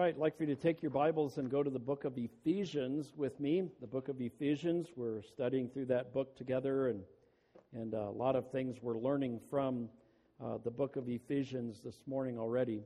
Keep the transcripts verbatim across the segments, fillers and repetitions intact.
right, I'd like for you to take your Bibles and go to the book of Ephesians with me. The book of Ephesians, we're studying through that book together, and and a lot of things we're learning from uh, the book of Ephesians this morning already.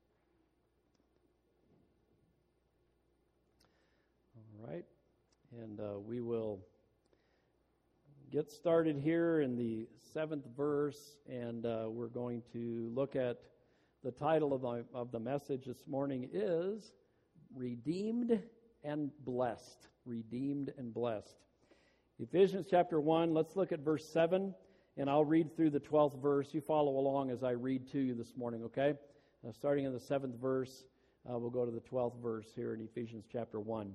All right, and uh, we will get started here in the seventh verse, and uh, we're going to look at the title of the, of the message this morning is Redeemed and Blessed. Redeemed and Blessed. Ephesians chapter one, let's look at verse seven, and I'll read through the twelfth verse. You follow along as I read to you this morning, okay? Uh, starting in the seventh verse, uh, we'll go to the twelfth verse here in Ephesians chapter one.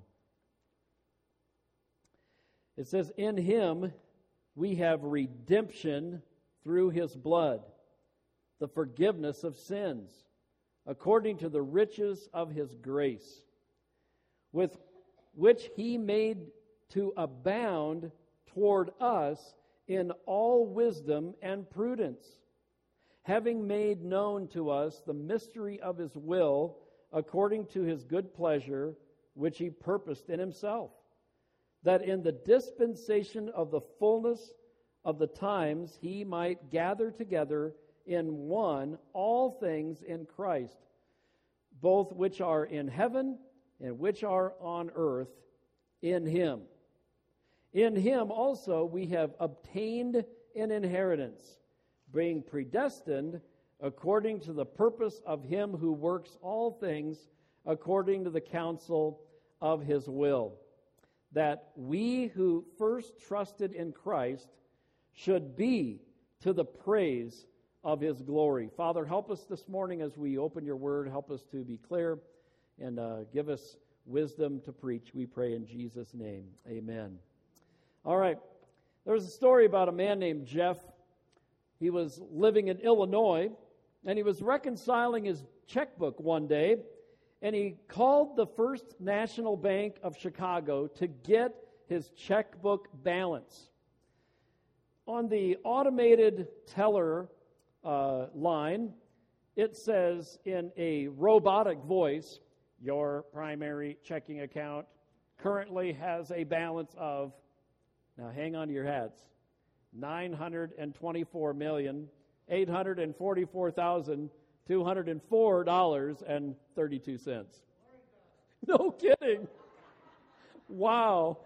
It says, "In him we have redemption through his blood, the forgiveness of sins, according to the riches of his grace, with which he made to abound toward us in all wisdom and prudence, having made known to us the mystery of his will, according to his good pleasure, which he purposed in himself, that in the dispensation of the fullness of the times he might gather together in one all things in Christ, both which are in heaven and which are on earth, in him. In him also we have obtained an inheritance, being predestined according to the purpose of him who works all things according to the counsel of his will, that we who first trusted in Christ should be to the praise of his glory." Father, help us this morning as we open your word. Help us to be clear and uh, give us wisdom to preach. We pray in Jesus' name. Amen. All right. There's a story about a man named Jeff. He was living in Illinois, and he was reconciling his checkbook one day, and he called the First National Bank of Chicago to get his checkbook balance. On the automated teller Uh, line, it says in a robotic voice, "Your primary checking account currently has a balance of," now hang on to your hats, nine hundred twenty-four million, eight hundred forty-four thousand, two hundred four dollars and thirty-two cents. No kidding. Wow.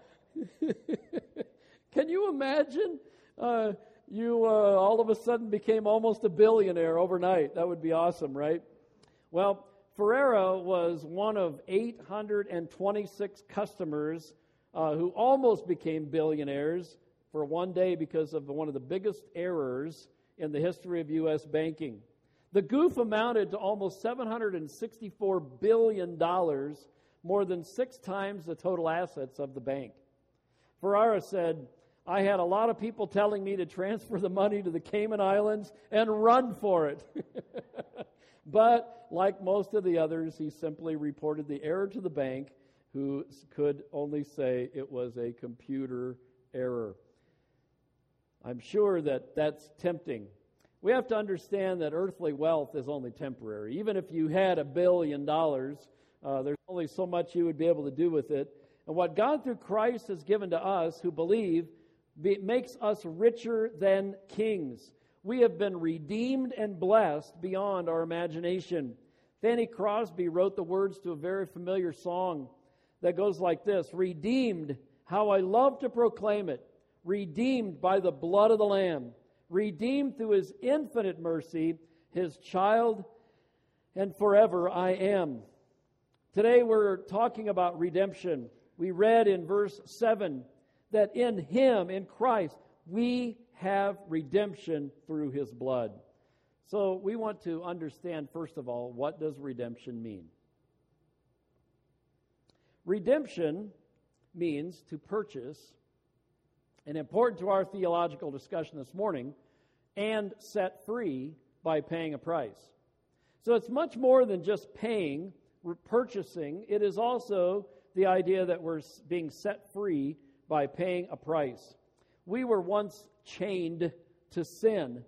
Can you imagine? Uh, You uh, all of a sudden became almost a billionaire overnight. That would be awesome, right? Well, Ferrera was one of eight hundred twenty-six customers uh, who almost became billionaires for one day because of one of the biggest errors in the history of U S banking. The goof amounted to almost seven hundred sixty-four billion dollars, more than six times the total assets of the bank. Ferrera said, "I had a lot of people telling me to transfer the money to the Cayman Islands and run for it." But like most of the others, he simply reported the error to the bank, who could only say it was a computer error. I'm sure that that's tempting. We have to understand that earthly wealth is only temporary. Even if you had a billion dollars, uh, there's only so much you would be able to do with it. And what God through Christ has given to us who believe It makes us richer than kings. We have been redeemed and blessed beyond our imagination. Fanny Crosby wrote the words to a very familiar song that goes like this: "Redeemed, how I love to proclaim it. Redeemed by the blood of the Lamb. Redeemed through his infinite mercy, his child, and forever I am." Today we're talking about redemption. We read in verse seven that in him, in Christ, we have redemption through his blood. So we want to understand, first of all, what does redemption mean? Redemption means to purchase, and important to our theological discussion this morning, and set free by paying a price. So it's much more than just paying, purchasing. It is also the idea that we're being set free by paying a price. We were once chained to sin,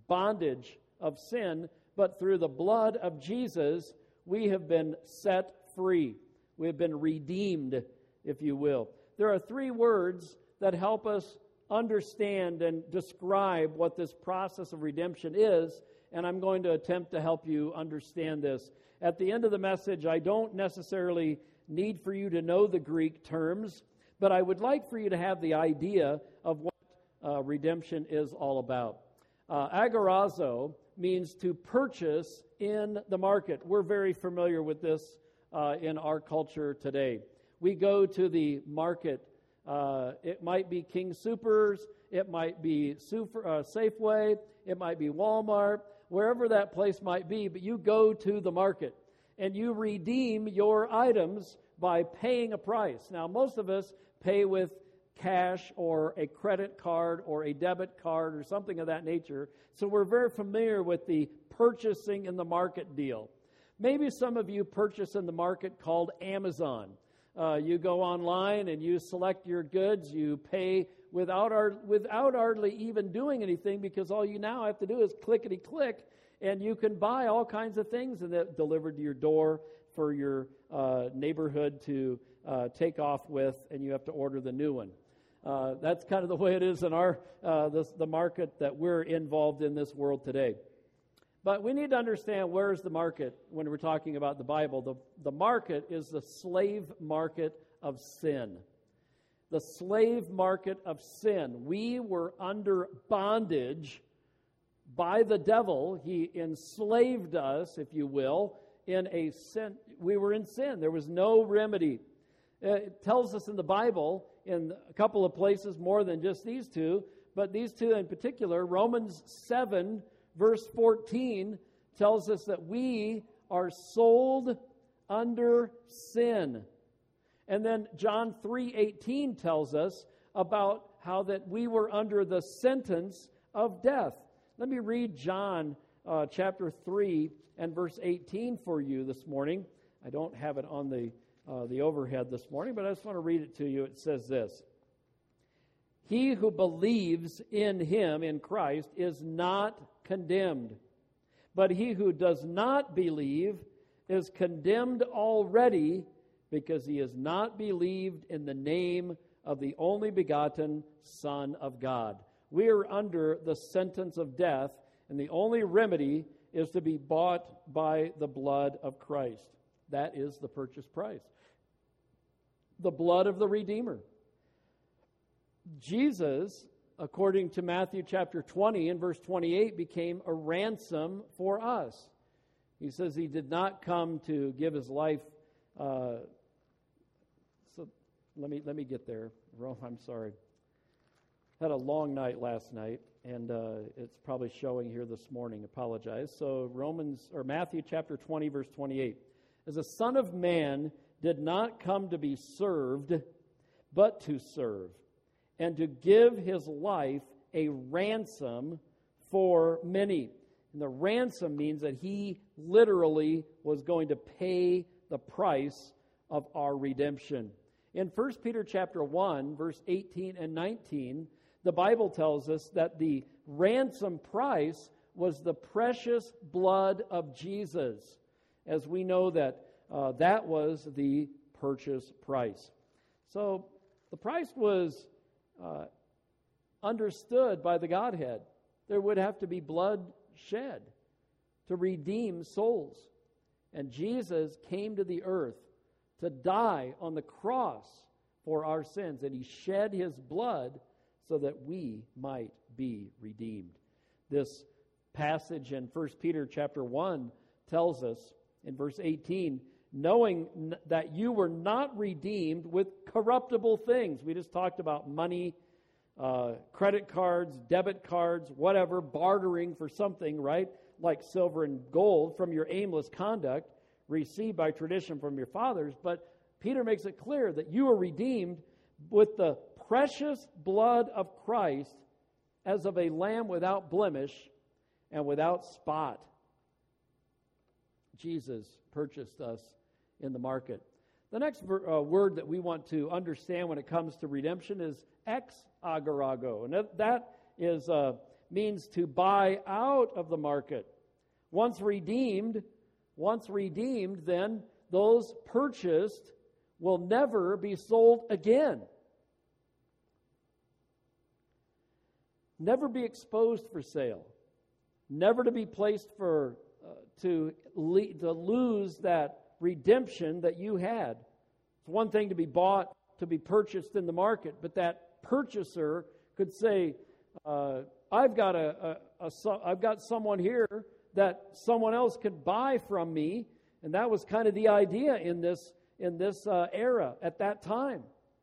bondage of sin, but through the blood of Jesus, we have been set free. We have been redeemed, if you will. There are three words that help us understand and describe what this process of redemption is, and I'm going to attempt to help you understand this. At the end of the message, I don't necessarily need for you to know the Greek terms, but I would like for you to have the idea of what uh, redemption is all about. Uh, agorazo means to purchase in the market. We're very familiar with this uh, in our culture today. We go to the market. Uh, it might be King Soopers, it might be Super, uh, Safeway, it might be Walmart, wherever that place might be, but you go to the market and you redeem your items by paying a price. Now, most of us pay with cash or a credit card or a debit card or something of that nature, so we're very familiar with the purchasing in the market deal. Maybe some of you purchase in the market called Amazon. Uh, you go online and you select your goods, you pay without our, without hardly even doing anything, because all you now have to do is clickety-click, and you can buy all kinds of things and that delivered to your door for your uh, neighborhood to uh, take off with, and you have to order the new one. Uh, that's kind of the way it is in our uh, this, the market that we're involved in this world today. But we need to understand, where's the market when we're talking about the Bible. The, the market is the slave market of sin. The slave market of sin. We were under bondage by the devil. He enslaved us, if you will, in a sin. We were in sin. There was no remedy. It tells us in the Bible, in a couple of places, more than just these two, but these two in particular, Romans seven, verse fourteen, tells us that we are sold under sin. And then John three eighteen tells us about how that we were under the sentence of death. Let me read John uh, chapter three and verse eighteen for you this morning. I don't have it on the uh, the overhead this morning, but I just want to read it to you. It says this: He who believes in him, in Christ, is not condemned. But he who does not believe is condemned already, because he has not believed in the name of the only begotten Son of God. We are under the sentence of death, and the only remedy is to be bought by the blood of Christ. That is the purchase price. The blood of the Redeemer. Jesus, according to Matthew chapter twenty and verse twenty-eight, became a ransom for us. He says he did not come to give his life. Uh, so let me let me get there. Rome, I'm sorry. Had a long night last night, and uh, it's probably showing here this morning. Apologize. So Romans or Matthew chapter twenty verse twenty-eight. As the Son of Man did not come to be served, but to serve, and to give his life a ransom for many. And the ransom means that he literally was going to pay the price of our redemption. In First Peter chapter one, verse eighteen and nineteen, the Bible tells us that the ransom price was the precious blood of Jesus, as we know that uh, that was the purchase price. So the price was Uh, understood by the Godhead. There would have to be blood shed to redeem souls. And Jesus came to the earth to die on the cross for our sins. And he shed his blood so that we might be redeemed. This passage in First Peter chapter one tells us in verse eighteen, knowing that you were not redeemed with corruptible things. We just talked about money, uh, credit cards, debit cards, whatever, bartering for something, right? Like silver and gold from your aimless conduct received by tradition from your fathers. But Peter makes it clear that you are redeemed with the precious blood of Christ, as of a lamb without blemish and without spot. Jesus purchased us in the market. The next ver- uh, word that we want to understand when it comes to redemption is ex agorago, and that, that is uh, means to buy out of the market. Once redeemed, once redeemed, then those purchased will never be sold again. Never be exposed for sale. Never to be placed for, uh, to, le- to lose that redemption that you had. It's one thing to be bought, to be purchased in the market, but that purchaser could say, uh, I've got a, a, a, I've got someone here that someone else could buy from me, and that was kind of the idea in this in this uh, era at that time.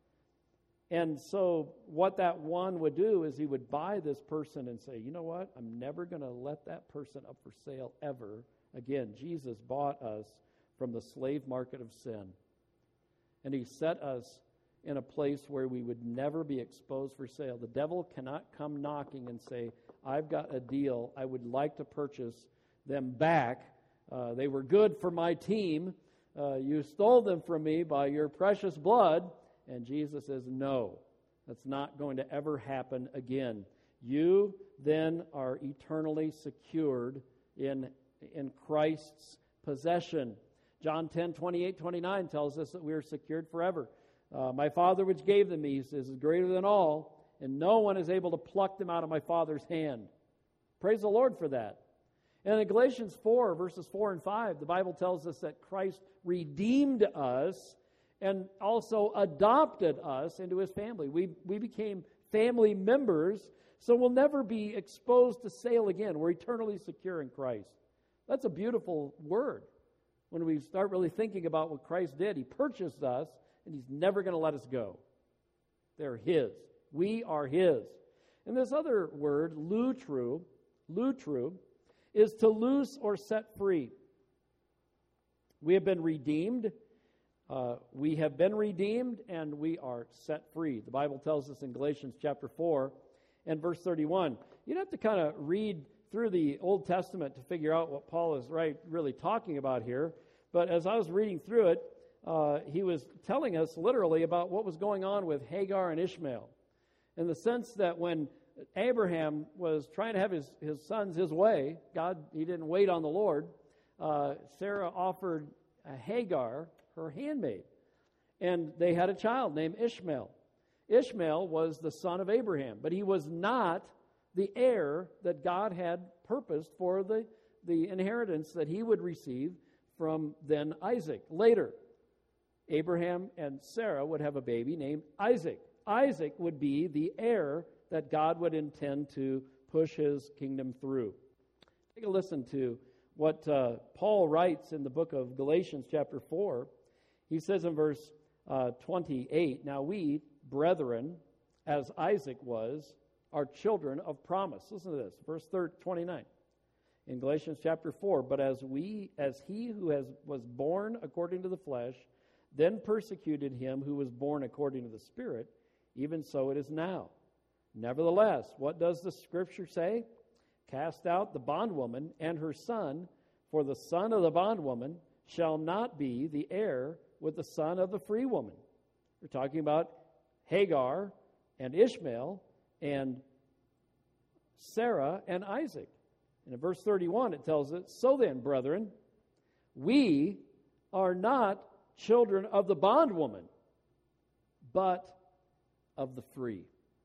And so what that one would do is he would buy this person and say, you know what, I'm never going to let that person up for sale ever again. Jesus bought us from the slave market of sin, and he set us in a place where we would never be exposed for sale. The devil cannot come knocking and say, I've got a deal, I would like to purchase them back. Uh, they were good for my team. Uh, you stole them from me by your precious blood. And Jesus says, no, that's not going to ever happen again. You then are eternally secured in, in Christ's possession. John ten, twenty-eight, twenty-nine tells us that we are secured forever. Uh, my Father which gave them me, he says, is greater than all, and no one is able to pluck them out of my Father's hand. Praise the Lord for that. And in Galatians four, verses four and five, the Bible tells us that Christ redeemed us and also adopted us into his family. We, we became family members, so we'll never be exposed to sale again. We're eternally secure in Christ. That's a beautiful word when we start really thinking about what Christ did. He purchased us, and he's never going to let us go. They're his. We are his. And this other word, lutru, lutru, is to loose or set free. We have been redeemed. Uh, we have been redeemed, and we are set free. The Bible tells us in Galatians chapter four and verse thirty-one. You'd have to kind of read through the Old Testament to figure out what Paul is right really talking about here. But as I was reading through it, uh, he was telling us literally about what was going on with Hagar and Ishmael, in the sense that when Abraham was trying to have his, his sons his way, God, he didn't wait on the Lord, uh, Sarah offered uh, Hagar, her handmaid, and they had a child named Ishmael. Ishmael was the son of Abraham, but he was not the heir that God had purposed for the, the inheritance that he would receive from then Isaac. Later, Abraham and Sarah would have a baby named Isaac. Isaac would be the heir that God would intend to push his kingdom through. Take a listen to what uh, Paul writes in the book of Galatians chapter four. He says in verse uh, twenty-eight, now we, brethren, as Isaac was, are children of promise. Listen to this, verse twenty-nine. In Galatians chapter four, but as we, as he who has was born according to the flesh, then persecuted him who was born according to the Spirit, even so it is now. Nevertheless, what does the Scripture say? Cast out the bondwoman and her son, for the son of the bondwoman shall not be the heir with the son of the free woman. We're talking about Hagar and Ishmael and Sarah and Isaac. And in verse thirty-one it tells us, so then, brethren, we are not children of the bondwoman, but of the free.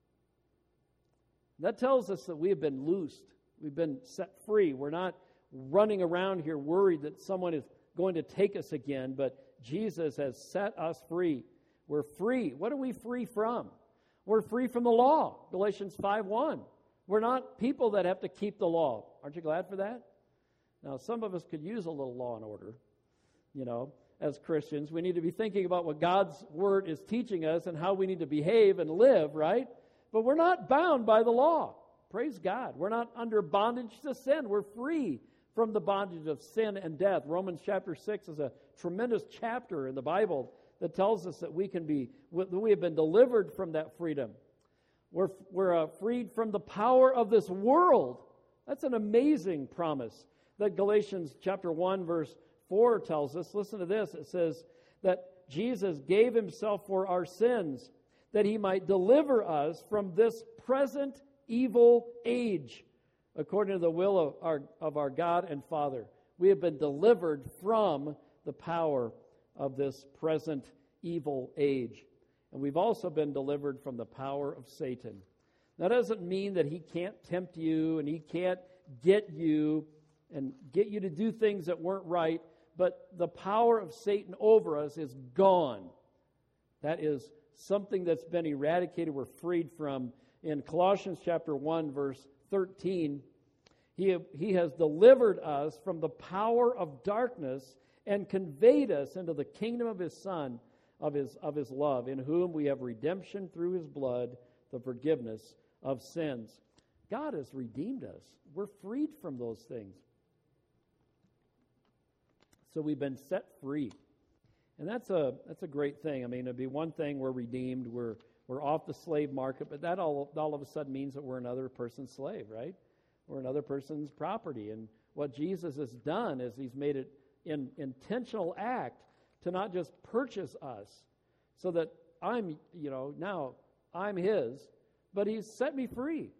That tells us that we have been loosed. We've been set free. We're not running around here worried that someone is going to take us again, but Jesus has set us free. We're free. What are we free from? We're free from the law. Galatians five one. We're not people that have to keep the law. Aren't you glad for that? Now, some of us could use a little law and order, you know, as Christians. We need to be thinking about what God's Word is teaching us and how we need to behave and live, right? But we're not bound by the law. Praise God. We're not under bondage to sin. We're free from the bondage of sin and death. Romans chapter six is a tremendous chapter in the Bible that tells us that we can be, that we have been delivered from that freedom. We're, we're uh, freed from the power of this world. That's an amazing promise that Galatians chapter one verse four tells us. Listen to this. It says that Jesus gave himself for our sins, that he might deliver us from this present evil age, according to the will of our, of our God and Father. We have been delivered from the power of this present evil age. And we've also been delivered from the power of Satan. That doesn't mean that he can't tempt you and he can't get you and get you to do things that weren't right, but the power of Satan over us is gone. That is something that's been eradicated, we're freed from. In Colossians chapter one, verse thirteen, he, he has delivered us from the power of darkness and conveyed us into the kingdom of his Son, of his, of his love, in whom we have redemption through his blood, the forgiveness of sins. God has redeemed us. We're freed from those things. So we've been set free. And that's a that's a great thing. I mean, it'd be one thing we're redeemed, we're we're off the slave market, but that all all of a sudden means that we're another person's slave, right? We're another person's property. And what Jesus has done is he's made it an intentional act to not just purchase us so that I'm, you know, now I'm his, but he's set me free.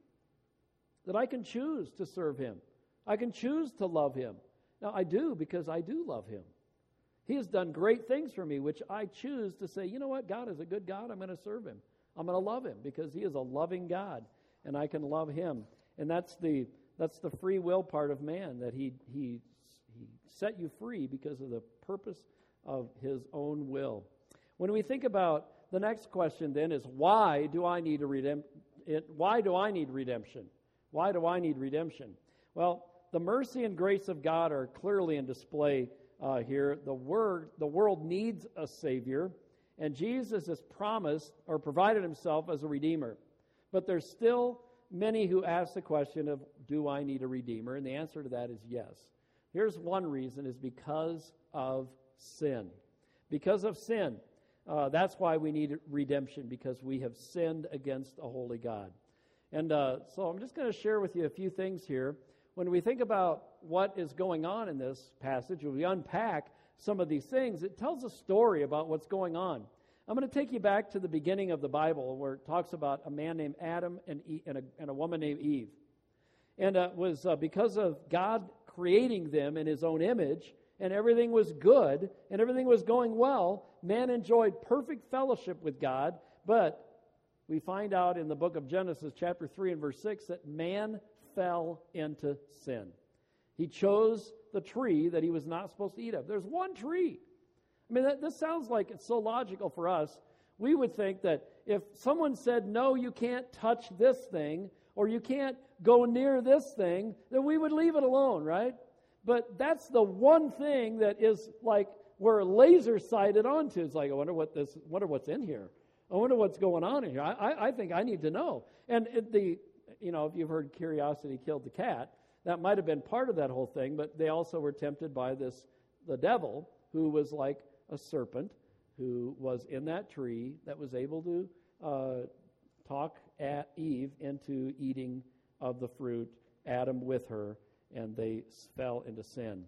That I can choose to serve him. I can choose to love him. Now, I do because I do love him. He has done great things for me, which I choose to say, you know what, God is a good God. I'm going to serve him. I'm going to love him because he is a loving God, and I can love him. And that's the that's the free will part of man, that he he he set you free because of the purpose of his own will. When we think about the next question, then, is why do I need a redemp- it, why do I need redemption? Why do I need redemption? Well, the mercy and grace of God are clearly in display uh, here. The word, the world needs a Savior, and Jesus has promised or provided himself as a Redeemer. But there's still many who ask the question of, do I need a Redeemer? And the answer to that is yes. Here's one reason, is because of sin. Because of sin. Uh, that's why we need redemption, because we have sinned against a holy God. And uh, so I'm just going to share with you a few things here. When we think about what is going on in this passage, when we unpack some of these things, it tells a story about what's going on. I'm going to take you back to the beginning of the Bible, where it talks about a man named Adam and, e- and, a, and a woman named Eve. And uh, it was uh, because of God creating them in his own image, and everything was good, and everything was going well, man enjoyed perfect fellowship with God. But we find out in the book of Genesis, chapter three and verse six, that man fell into sin. He chose the tree that he was not supposed to eat of. There's one tree. I mean, that, this sounds like it's so logical for us. We would think that if someone said, no, you can't touch this thing, or you can't go near this thing, then we would leave it alone, right? But that's the one thing that is like we're laser sighted onto. It's like, I wonder what this, wonder what's in here. I wonder what's going on in here. I, I, I think I need to know. And it, the, you know, if you've heard curiosity killed the cat, that might have been part of that whole thing. But they also were tempted by this, the devil, who was like a serpent, who was in that tree that was able to uh, talk at Eve into eating of the fruit, Adam with her, and they fell into sin.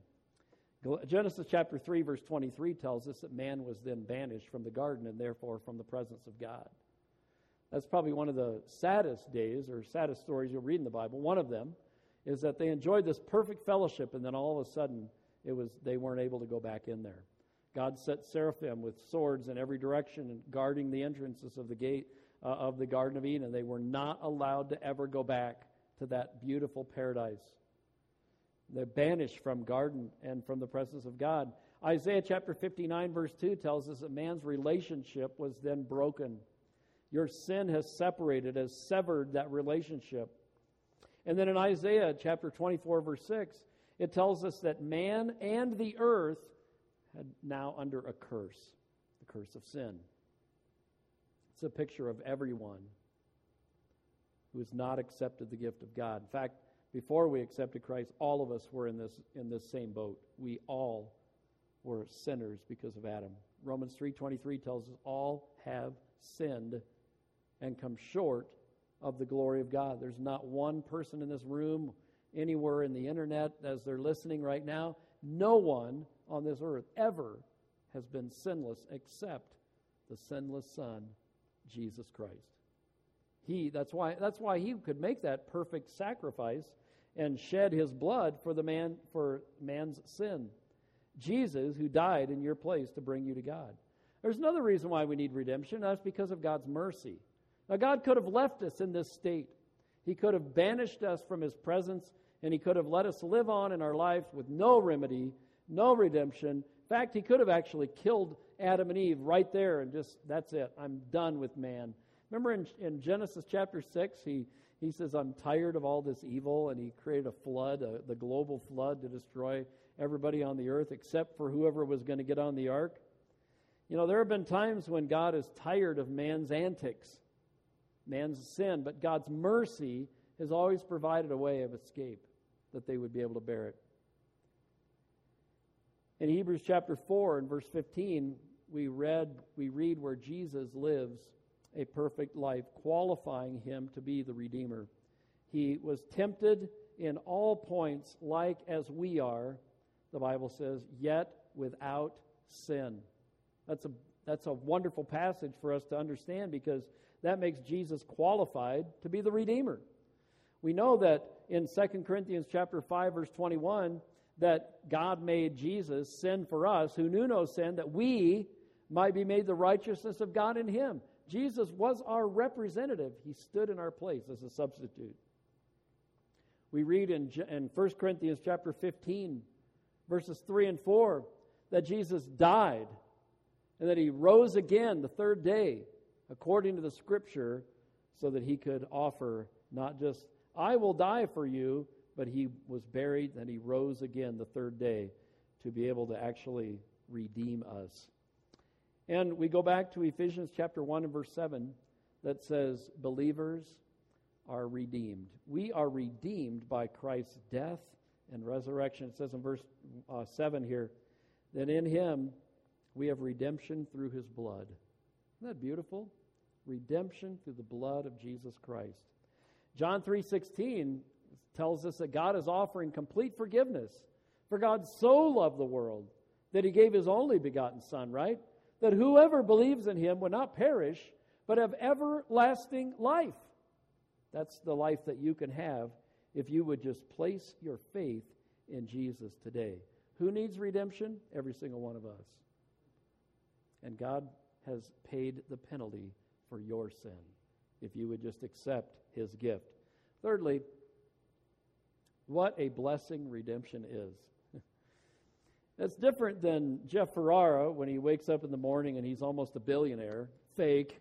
Genesis chapter three, verse twenty-three tells us that man was then banished from the garden and therefore from the presence of God. That's probably one of the saddest days or saddest stories you'll read in the Bible. One of them is that they enjoyed this perfect fellowship, and then all of a sudden it was they weren't able to go back in there. God set seraphim with swords in every direction and guarding the entrances of the gate uh, of the Garden of Eden. They were not allowed to ever go back to that beautiful paradise. They're banished from garden and from the presence of God. Isaiah chapter fifty-nine verse two tells us that man's relationship was then broken. Your sin has separated, has severed that relationship. And then in Isaiah chapter twenty-four verse six, it tells us that man and the earth had now under a curse, the curse of sin. It's a picture of everyone who has not accepted the gift of God. In fact, before we accepted Christ, all of us were in this in this same boat. We all were sinners because of Adam. Romans three twenty-three tells us all have sinned and come short of the glory of God. There's not one person in this room, anywhere in the internet as they're listening right now, no one on this earth ever has been sinless except the sinless Son, Jesus Christ. He that's why that's why he could make that perfect sacrifice and shed his blood for the man for man's sin. Jesus, who died in your place to bring you to God. There's another reason why we need redemption. That's because of God's mercy. Now, God could have left us in this state. He could have banished us from His presence, and He could have let us live on in our life with no remedy, no redemption. In fact, He could have actually killed Adam and Eve right there and just, that's it, I'm done with man. Remember in, in Genesis chapter six, he, he says, I'm tired of all this evil, and He created a flood, a, the global flood to destroy everybody on the earth except for whoever was going to get on the ark. You know, there have been times when God is tired of man's antics, man's sin, but God's mercy has always provided a way of escape that they would be able to bear it. In Hebrews chapter four and verse fifteen, we read we read where Jesus lives a perfect life, qualifying Him to be the Redeemer. He was tempted in all points like as we are, the Bible says, yet without sin. That's a that's a wonderful passage for us to understand, because that makes Jesus qualified to be the Redeemer. We know that in Second Corinthians chapter five, verse twenty-one, that God made Jesus sin for us, who knew no sin, that we might be made the righteousness of God in Him. Jesus was our representative. He stood in our place as a substitute. We read in, in First Corinthians chapter fifteen, verses three and four, that Jesus died and that He rose again the third day, according to the Scripture, so that He could offer not just, I will die for you, but He was buried and He rose again the third day to be able to actually redeem us. And we go back to Ephesians chapter one and verse seven that says, believers are redeemed. We are redeemed by Christ's death and resurrection. It says in verse uh, seven here, that in Him we have redemption through His blood. Isn't that beautiful? Redemption through the blood of Jesus Christ. John three sixteen tells us that God is offering complete forgiveness. For God so loved the world that He gave His only begotten Son, right? That whoever believes in Him would not perish, but have everlasting life. That's the life that you can have if you would just place your faith in Jesus today. Who needs redemption? Every single one of us. And God has paid the penalty for your sin if you would just accept His gift. Thirdly, what a blessing redemption is. That's different than Jeff Ferrara when he wakes up in the morning and he's almost a billionaire. Fake.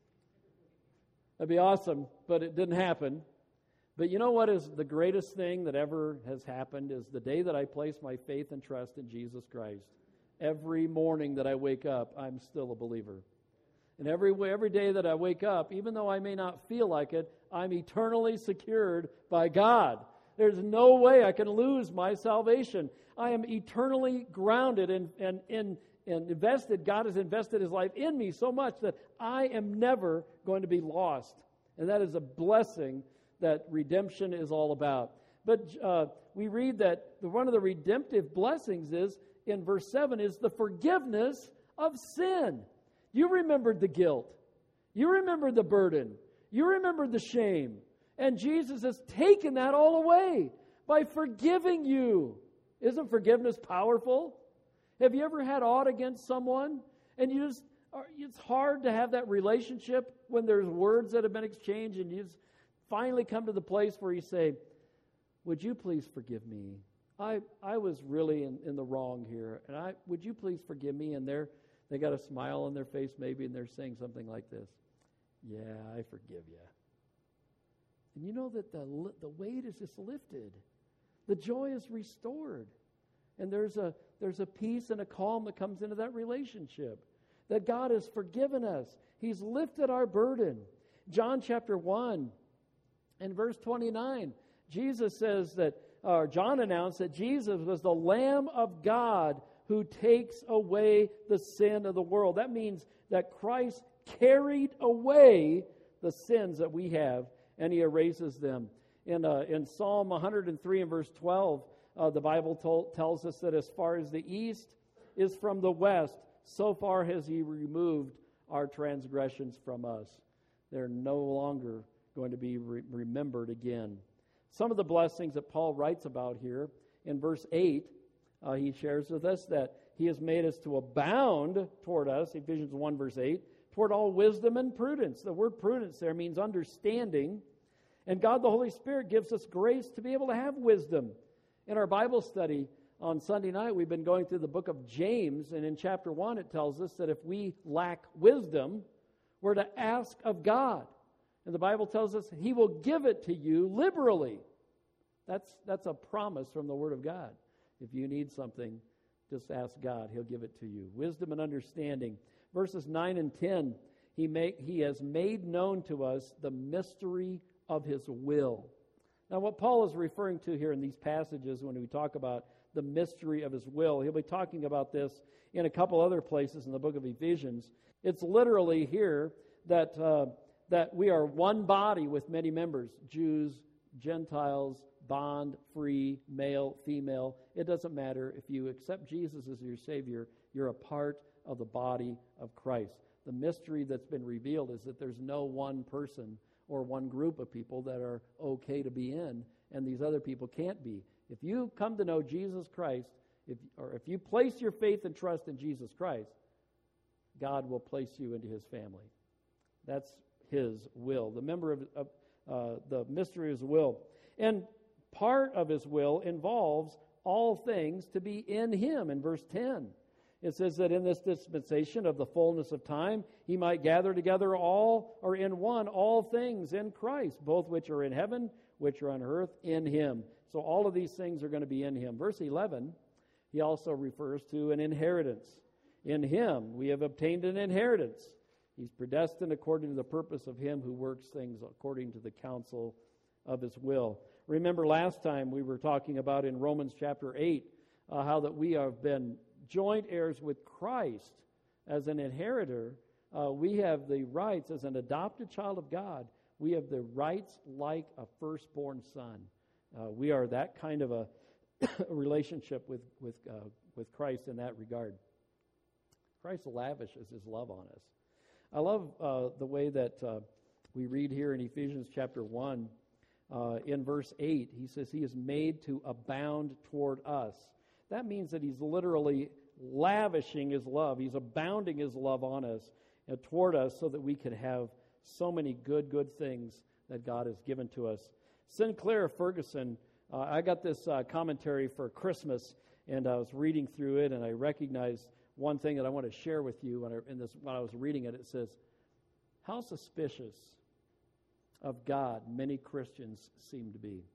That'd be awesome, but it didn't happen. But you know what is the greatest thing that ever has happened is the day that I place my faith and trust in Jesus Christ. Every morning that I wake up, I'm still a believer. And every every day that I wake up, even though I may not feel like it, I'm eternally secured by God. There's no way I can lose my salvation. I am eternally grounded and, and, and, and invested. God has invested His life in me so much that I am never going to be lost. And that is a blessing that redemption is all about. But uh, we read that one of the redemptive blessings is, in verse seven, is the forgiveness of sin. You remembered the guilt. You remembered the burden. You remembered the shame. And Jesus has taken that all away by forgiving you. Isn't forgiveness powerful? Have you ever had aught against someone and you just, it's hard to have that relationship when there's words that have been exchanged and you just finally come to the place where you say, would you please forgive me? I I was really in, in the wrong here, and I would you please forgive me? And they're they got a smile on their face maybe, and they're saying something like this: yeah, I forgive you. And you know that the the weight is just lifted, the joy is restored, and there's a there's a peace and a calm that comes into that relationship. That God has forgiven us; He's lifted our burden. John chapter one, and verse twenty-nine, Jesus says that. Or John announced that Jesus was the Lamb of God who takes away the sin of the world. That means that Christ carried away the sins that we have, and He erases them. In uh, in Psalm one hundred three and verse twelve, uh, the Bible told, tells us that as far as the east is from the west, so far has He removed our transgressions from us. They're no longer going to be re- remembered again. Some of the blessings that Paul writes about here in verse eight Uh, he shares with us that he has made us to abound toward us, Ephesians one, verse eight, toward all wisdom and prudence. The word prudence there means understanding. And God the Holy Spirit gives us grace to be able to have wisdom. In our Bible study on Sunday night, we've been going through the book of James, and in chapter one it tells us that if we lack wisdom, we're to ask of God. And the Bible tells us he will give it to you liberally. That's, that's a promise from the Word of God. If you need something, just ask God. He'll give it to you. Wisdom and understanding. Verses nine and ten, he, make, he has made known to us the mystery of his will. Now, what Paul is referring to here in these passages when we talk about the mystery of his will, he'll be talking about this in a couple other places in the book of Ephesians. It's literally here that uh, that we are one body with many members, Jews, Gentiles, bond, free, male, female. It doesn't matter. If you accept Jesus as your Savior, you're a part of the body of Christ. The mystery that's been revealed is that there's no one person or one group of people that are okay to be in, and these other people can't be. If you come to know Jesus Christ, if, or if you place your faith and trust in Jesus Christ, God will place you into his family. That's his will. The member of, of uh, the mystery of his will. And part of his will involves all things to be in him. In verse ten, it says that in this dispensation of the fullness of time, he might gather together all, or in one, all things in Christ, both which are in heaven, which are on earth, in him. So all of these things are going to be in him. Verse eleven, he also refers to an inheritance. In him we have obtained an inheritance. He's predestined according to the purpose of him who works things according to the counsel of his will. Remember last time we were talking about in Romans chapter eight, uh, how that we have been joint heirs with Christ as an inheritor. Uh, we have the rights as an adopted child of God. We have the rights like a firstborn son. Uh, we are that kind of a relationship with with uh, with Christ in that regard. Christ lavishes his love on us. I love uh, the way that uh, we read here in Ephesians chapter one, uh, in verse eight, he says he is made to abound toward us. That means that he's literally lavishing his love. He's abounding his love on us and toward us so that we could have so many good, good things that God has given to us. Sinclair Ferguson, uh, I got this uh, commentary for Christmas, and I was reading through it, and I recognized one thing that I want to share with you when I, in this, when I was reading it. It says, how suspicious of God many Christians seem to be.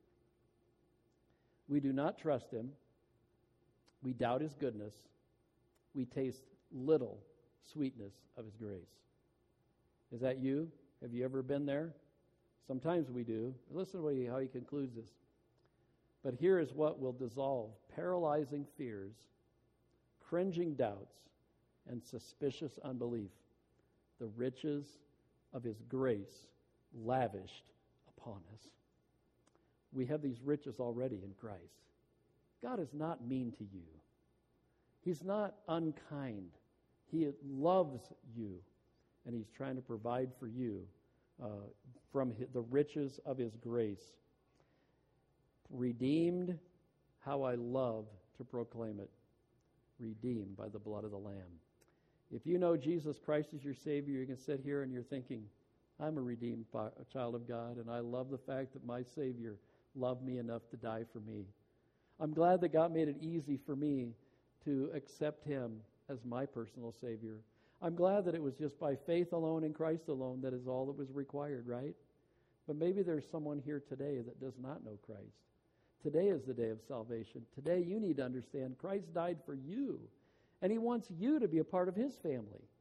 We do not trust him. We doubt his goodness. We taste little sweetness of his grace. Is that you? Have you ever been there? Sometimes we do. Listen to how he concludes this. But here is what will dissolve paralyzing fears, cringing doubts, and suspicious unbelief: the riches of his grace lavished upon us. We have these riches already in Christ. God is not mean to you. He's not unkind. He loves you, and he's trying to provide for you uh, from his, the riches of his grace. Redeemed, how I love to proclaim it. Redeemed by the blood of the Lamb. If you know Jesus Christ as your Savior, you can sit here and you're thinking, I'm a redeemed child of God, and I love the fact that my Savior loved me enough to die for me. I'm glad that God made it easy for me to accept him as my personal Savior. I'm glad that it was just by faith alone in Christ alone that is all that was required, right? But maybe there's someone here today that does not know Christ. Today is the day of salvation. Today you need to understand Christ died for you, and he wants you to be a part of his family.